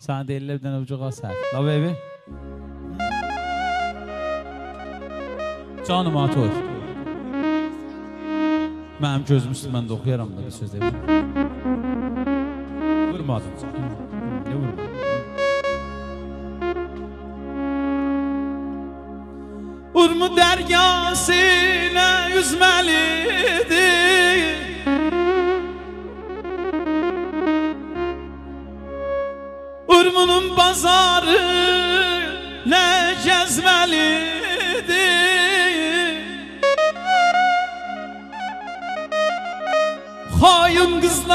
Sana deyirlər bir dənə ucuğa səhv. La baby. Canım Atoy. Mənim gözüm üstümdən də oxuyaram da bir söz deyim. Vurmadım. Ne vurmadım? Urmu dəryasına yüzməlidir. Urmunun bazarı nə gəzməlidir. Xain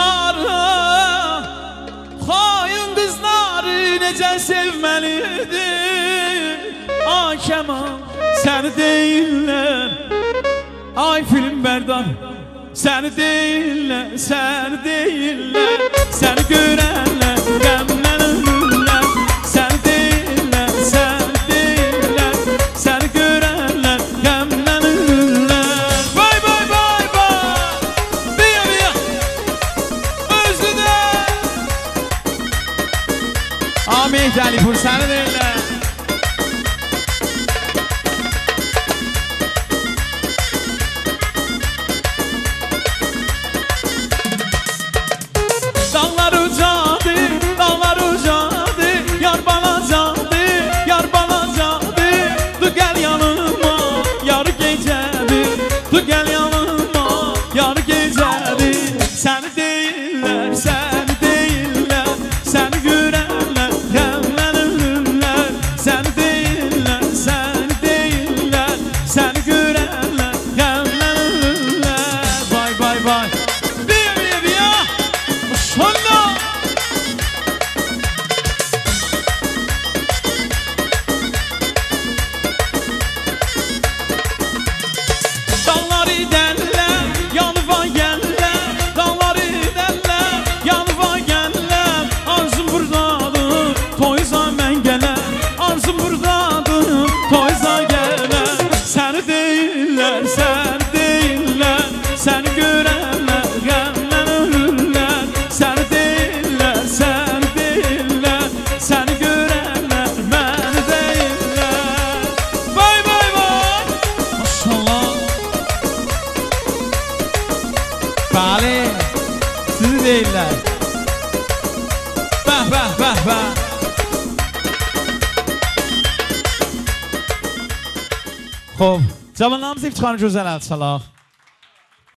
qızları necə sevməlidir. Ay Kemal səni deyirlər, ay film bərdan səni deyirlər, səni görərlər, qəmdən ölürlər. Səni deyirlər, səni görərlər, qəmdən ölürlər. Vay vay vay vay, biya özü də Ahmet Əlipur səni deyirlər. Dağlar ucadı, yar balacadı. Du gel yanıma, yar gecədir. Du gel yanıma, yar gecədir. Səni deyirlər, səni görərlər, qəmdən ölürlər. Səni deyirlər, səni görərlər, qəmdən ölürlər. Vay vay vay. Səni görərlər, qəmdən ölürlər. Səni deyirlər, səni görərlər, məni deyirlər. Vay vay vay, maşallah. Bəli, sizi deyirlər. Bəh bəh bəh bəh. Xo'p, cavanlarımız iftixarını gözəl alçalaq.